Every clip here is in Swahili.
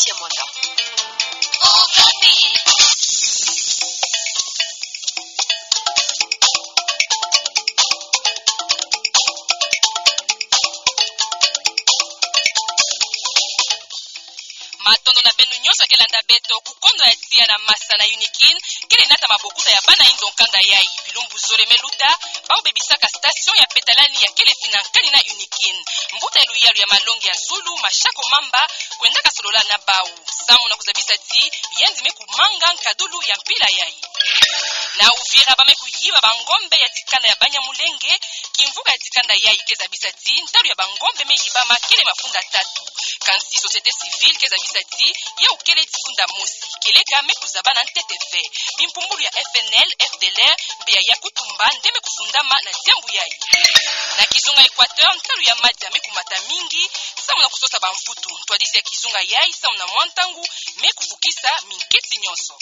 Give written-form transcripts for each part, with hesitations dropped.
Nadia Mwanda. Matondo na benu nyonso kelanda beto kukondo ya tia na masa na unikin kele nata mabokuta ya bana inzo nkanda yai bilumbu zole meluta bao bebisaka station ya petalani ya kele finankani na unikin mbuta eluyalu ya malongi ya zulu mashako mamba kwenda kasolola na bau samu na kuzabisa ti yenzi meku manga nkadulu ya mpila yai na Uvira bamekuyiba bangombe ya dikanda ya banya mulenge kimvuka ya dikanda yai kezabisa ti ntalu ya bangombe meyibama kele mafunda tatu kansi société civile kezabisa ti ya ukele difunda mosi keleka mekuzabana nteteve bimpumbulu ya FNL FDLR mbeya ya kutumba ndeme kufundama na diambu yai na kizunga Equateur ntalu ya madja mekumata mingi samu na kusosa bamfutu ntwadisi ya kizunga yai samu na mwantangu mekuvukisa minketi nyonso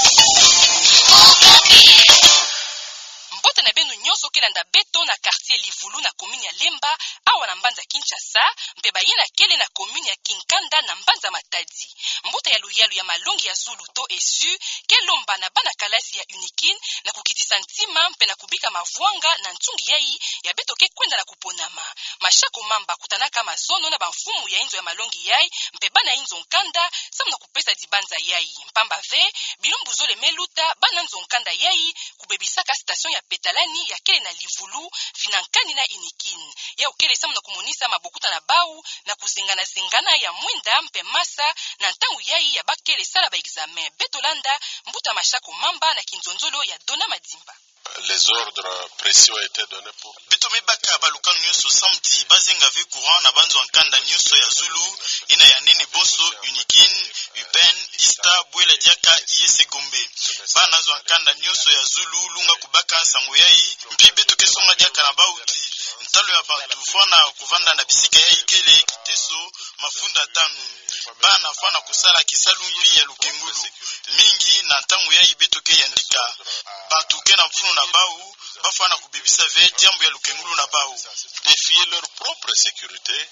Mbota na benu nyonso kelanda beto na quartier Livulu na commune ya Lemba awa na mbanza Kinshasa mpeba yina kele na commune ya Kinkanda na mbanza Matadi mbota ya luyalu ya malongi ya Zulu to esu kelomba na bana kalasi ya unikin na kukitisa ntima mpe na kubika mavuanga na ntungi yai ya beto ke kwenda na kuponama mashako mamba kutanaka mazono na bamfumu ya inzo ya malongi yai mpe bana inzo nkanda samu na kupesa dibanza yai mpamba ve bilumbu zole meluta bana nzo nkanda yai kubebisaka station ya petalani ya kele na Livulu finankani na unikin ya ukele samu na kumonisa mabokuta na bau na kuzengana zengana ya mwenda mpe masa na ntangu yai ya bakele sala ba examen betolanda mbuta mashako mamba na kinzonzolo ya Dona Madimba. Les ordres précis ont été donnés pour Bitome baka balukan nyonso samedi bazenga ve courant na banzo ankanda nyonso ya Zulu ina ya nene bonso unikin upen ista bwela diaka iese gombe bana zo ankanda nyonso ya Zulu lunga kubaka sango yai mpi beto kesonga diaka na bauti ntalo ya bantu fana kuvanda na bisika yai kele kiteso mafunda tanu bana fana kusala kisalu mpi ya lukengulu mingi na ntango yai beto ke yandika bantu ke na mfunu na bau bafana kubebisa ve diambo ya lukengulu na bau défier leur propre sécurité.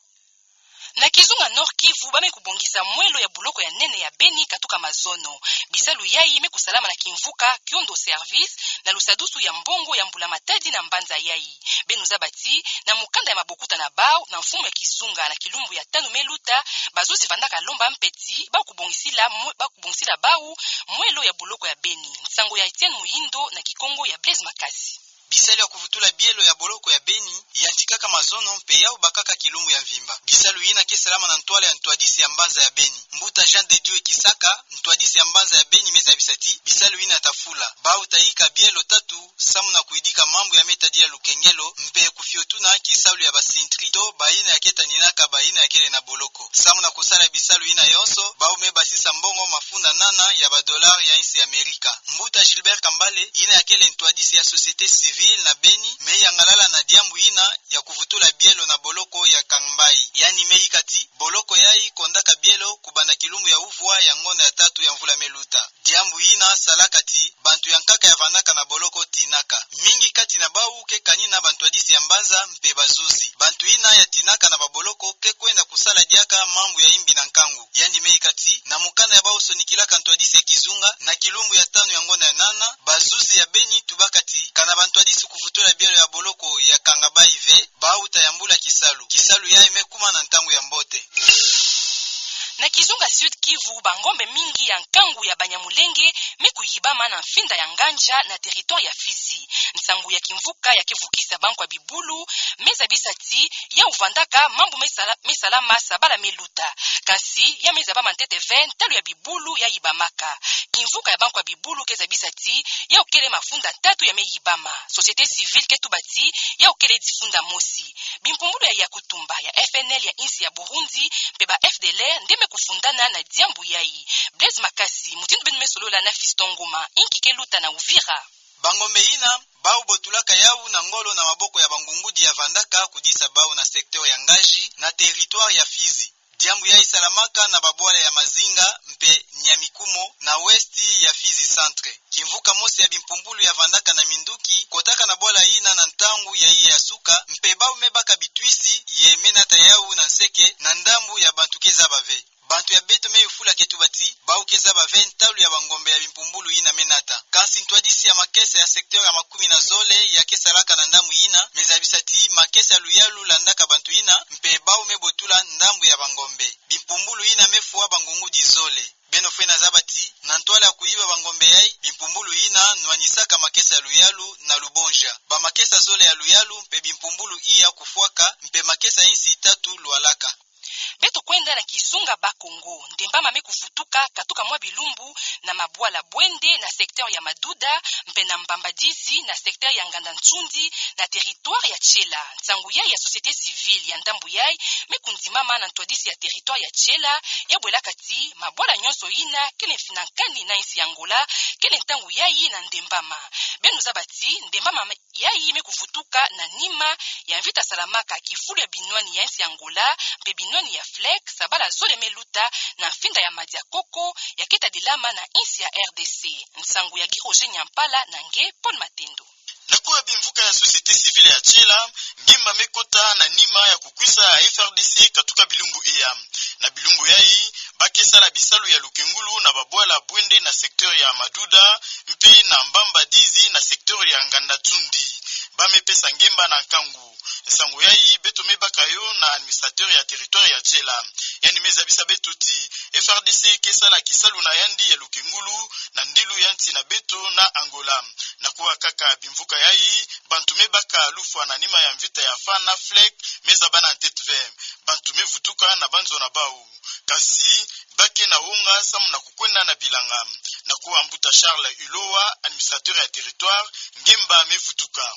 Na kizunga Nord Kivu bamekubongisa mwelo ya buloko ya nene ya Beni katuka mazono bisalu yai mekusalama na kimvuka kiondo service na lusadusu ya mbongo ya mbula Matadi na mbanza yai benu zabati na mukanda ya mabokuta na bao na mfumo ya kizunga na kilumbu ya tanu meluta bazuzi vandaka lomba mpeti bakubongisila bau mwelo ya buloko ya Beni nsango ya Etienne Muindo na Kikongo ya Blaise Makasi bisalu ya kuvutula bielo ya boloko ya Beni yantikaka mazono mpe yao bakaka kilumbu ya mvimba bisalu yina ke salama na ntwale ya ntwadisi ya mbanza ya Beni mbuta Jean de Dieu Kisaka ntwadisi ya mbanza ya Beni meza bisati bisalu yina tafula bau taika bielo tatu samu na kuidika mambo ya metadi ya lukengelo mpe kufiotuna kisalu ya basintri to baina ya ketaninaka baina ya kele na boloko samu na kusala bisalu yina yonso bau mebasisa mbongo mafunda nana ya badolari ya insi Amerika mbuta Gilbert Kambale yina ya kele ntwadisi ya société civile na Beni meya ngalala na diambu ina ya kuvutula bielo na boloko ya Kambai yani meikati boloko yai kondaka bielo kubanda kilumbu ya uvua ya ngono ya tatu ya mvula meluta diambu ina salakati bantu yankaka ya vanaka na boloko tinaka mingi kati na bau ke kanina bantu adisi ya mbanza mpe bazuzi bantu ina ya tinaka na baboloko ke kwenda kusala diaka mambu ya imbi na nkangu yani meikati na mukana ya bau sonikilaka ntu adisi ya kizunga na kilumbu ya tanu ya ngono ya nana bazuzi ya Beni tubakati kana bantu adisi kuvutula bielo ya boloko ya Kangabai ve bau tayambula kisalu ya imekuma na ntangu ya mbote na kizunga Sud Kivu bangombe mingi ya nkangu ya Banyamulenge mekuyibama na mfinda ya Nganja na territoire ya Fizi nsangu ya kimvuka ya kivukisa bankwa bibulu meza bisati ya uvandaka mambu mesala masa bala meluta kasi ya meza ba mantete 20 talu ya bibulu ya ibamaka kimvuka ya bankwa bibulu keza bisati ya ukele mafunda tatu ya meyibama société civile ketubati ya ukele difunda mosi bimpumbulu ya kutumba ya FNL ya insi ya Burundi peba FDLR ndeme kufundana na diambu yai Blaise Makasi mutindu benu mesolola na Fistongoma inki keluta na Uvira bangombe ina bau botulaka yau na ngolo na maboko ya bangungudi ya vandaka kudisa bau na sekteur ya Ngaji na territoire ya Fizi diambu ya isalamaka na babwala ya Mazinga mpe Nyamikumo na westi ya Fizi centre kimvuka mosi ya bimpumbulu ya vandaka na Minduki kotaka na bwala ina na ntangu ya iya ya suka mpe bau mebaka bitwisi ye menata yau na nseke na ndambu ya bantukeza bave bantu ya beto meyufula ketu bati baukeza ba 20 talu ya bangombe ya bimpumbulu ina menata kansi ntwadisi ya makesa ya sekteur ya makumi na zole ya kesalaka na ndamu ina mezabisati makesa luyalu landaka bantu ina mpe bau mebotula ndambu ya bangombe bimpumbulu ina mefuwa bangungu di zole beno fena zabati na ntwala ya kuiba bangombe yai bimpumbulu ina nwanisaka makesa ya luyalu na lubonja ba makesa zole ya luyalu mpe bimpumbulu iya kufuaka mpe makesa insi itatu lualaka beto kwenda na Kizunga Bakongo ndembama mekuvutuka katuka mwa bilumbu na mabwala bwende na sekteur ya Maduda mpena Mbambadizi na sekteur ya Nganda Ntsundi na territoire ya Tshela ntangu ya société civile ya ndambu yai mekundimama na ntwadisi ya territoire ya Tshela ya bwela kati mabwala nyonso ina kele finankani na insi Angola kele ntangu yai na ndembama benu zabati ndembama yai mekuvutuka na nima ya Mvita Salamaka kifulu ya binwani ya insi Angola mpe binwani ya Fleck sabala zole meluta na finda ya Madia Koko ya Keta Dilama na insi ya RDC nsangu ya Giroje Nyampala na nge Paul Matendo nakuwa bimvuka ya société civile ya Tshela ngimba mekota na nima ya kukwisa ya FRDC katuka bilumbu iya na bilumbu yai bakesala bisalu ya Lukengulu na babwala bwende na sekteur ya Maduda mpe na Mbambadizi na sekteur ya Nganda Tsundi bamepesa ngemba na nkangu nsango yai beto mebakayo na administrateur ya territoire ya Tshela yani mezabisa betuti FRDC kesala kisalu na yandi ya Lukengulu na ndilu yanti na beto na Angola nakuwa kaka bimvuka yai bantu mebaka lufu ananima ya Mvita ya Fana Fleck meza bana tete vem bantu mevutuka na banzo na bau kasi bake na onga samu na kukwenda na bilanga nakuwa Mbuta Charles Ulowa administrateur ya territoire ngemba mevutuka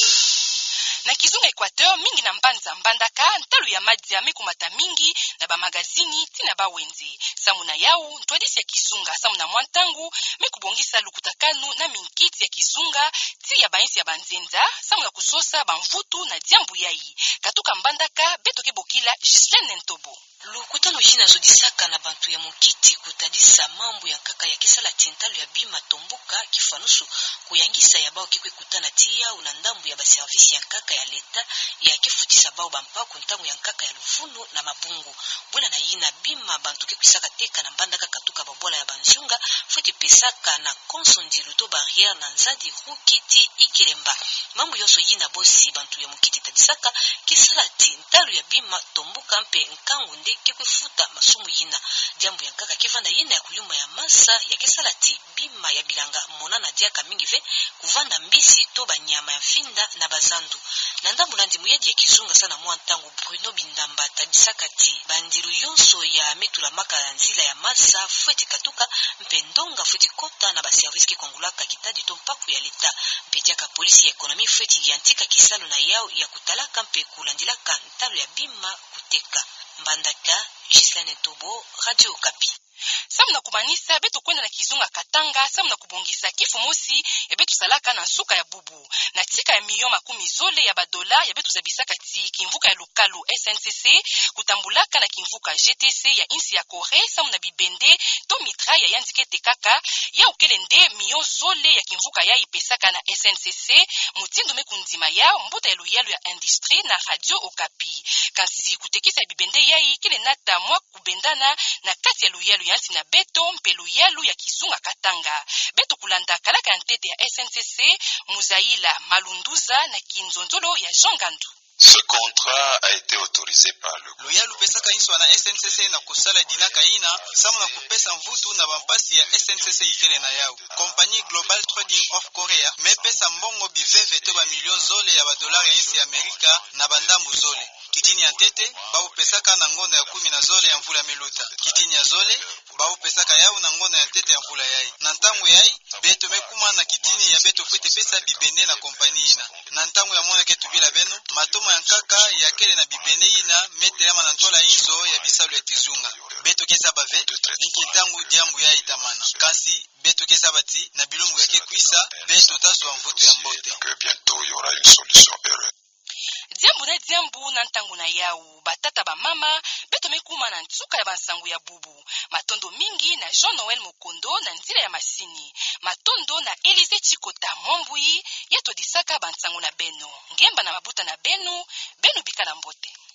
na Kizunga Equateur mingi na mbanza mbandaka ntalu ya Madia mekumata mingi na ba magazini tina ba wenze samuna yau ntwadisi ya Kizunga samuna mwantangu mekubongisa lukutakanu na minkiti ya Kizunga ti ya bainsi ya banzenza samuna kusosa banvutu na diambu yai katuka mbandaka betoke bokila Gislaine Ntobo lukutano jina zodisaka na bantu ya mukiti kutadisa mambo ya kaka ya kisala tintalo ya bima tomboka kifanusu kuyangisa ya bao kikwe kutana tia una ndambu ya baservisi ya kaka ya leta ya kifutisa bao bampako ntangu ya kaka ya luvunu na mabungu bwela na yina bima bantu kikwisaka teka na mbandaka katuka babola ya banjunga futi pesaka na konsondi luto barrière na nzadi rukiti ikiremba mambo yoso yina bosi bantu ya mukiti tadisaka kisala tintalo ya bima tomboka mpe nkangu kekwefuta masumu yina jambu ya kaka kivanda yina ya kuyuma ya masa ya kesalati bima ya bilanga mona na diaka mingi ve kuvanda mbisi to banyama ya finda na bazandu na ndambu landi muyedi ya Kizunga sana mwantangu Bruno Bindamba tabisakati bandiru yonso ya metula maka ya nzila ya masa fueti katuka mpendonga fueti kota na baservisi kikongulaka kitadi to mpaku ya leta mpediaka polisi ya ekonomi fueti yantika kisalo na yao ya kutalaka mpe kulandilaka ntalo ya bima kuteka Mbandaka, Gislaine Ntobo, Radio Okapi. Samuna kumanisa beto kwenda na Kizunga Katanga samuna kubongisa kifu mosi ya betu salaka na nsuka ya bubu na tika ya milioni 10 zole ya badola ya betu zabisaka ti kimvuka ya lokalu SNCC kutambulaka na kimvuka GTC ya insi ya Kore samuna bibende to mitra ya yanzikete kaka ya ukelende milioni zole ya kimvuka ya ipesaka na SNCC mutindo mekundima ya mbuta ya luyalu ya industrie na Radio Okapi kasi kutekisa ya bibende ya kile nata mwa kubendana na kati ya luyalu yansi na beto mpelu yalu ya Kizunga Katanga beto kulanda kalaka ya ntete ya SNCC Muzaila Malunduza na Kinzonzolo ya Jean Gandu. Ce contrat a été autorisé par le Loyalu pesaka inswa na SNCC na kusala dinaka ina samu na kupesa mvutu na bampasi ya SNCC ikele na yao. Compagnie Global Trading of Korea mepesa mbongo biveve to ba milion zole ya badolari ya insi ya Amerika na bandambu zole. Kitini ya ntete babu pesaka na ngonda ya 10 na zole ya mvula meluta. Kitini ya zole babu pesaka yao na ngonda ya ntete ya mvula yai. Na ntangu yai beto mekuma na kitini ya beto fuite pesa bibende na kompani ina. Na ntangu ya mwana ketu bila beno matomo ya nkaka ya kele na bibende ina metela manantola inzo ya bisalu ya Kizunga. Beto kesa bave ninki ntangu diambu ya itamana. Kasi beto kesa bati na bilumbu ya kekwisa beto tazo wa mvuto ya mbote. Que bientôt il y aura une solution heureuse. Diambu na ntangu na yau batata ba mama beto mekuma na ntuka ya bansangu ya bubu matondo mingi na Jean Noel Mokondo na nzila ya Masini matondo na Elize Chikota Mombui yeto disaka bansangu na beno ngemba na mabuta na benu bikala mbote.